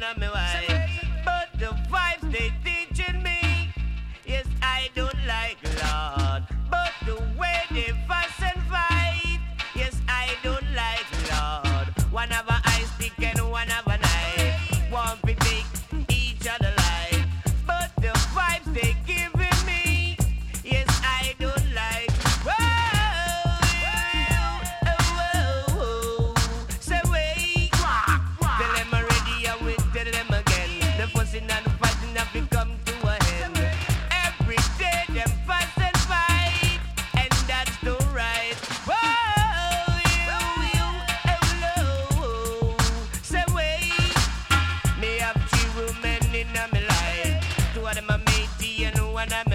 one of me wife. But the vibes they teaching me, yes, I don't like, Lord. But the way they fuss and fight, yes, I don't like, Lord. One have a eye stick and one have a knife. One fi take each other life. But the vibes they giving me, yes, I don't like. Whoa, say wait. Tell them already, I will tell them again. The fussing and the fighting have become to a end. Every day them fuss and fight, and that's the right. Whoa, say wait. Me have 3 women in my life. 2 of them are matey and 1 of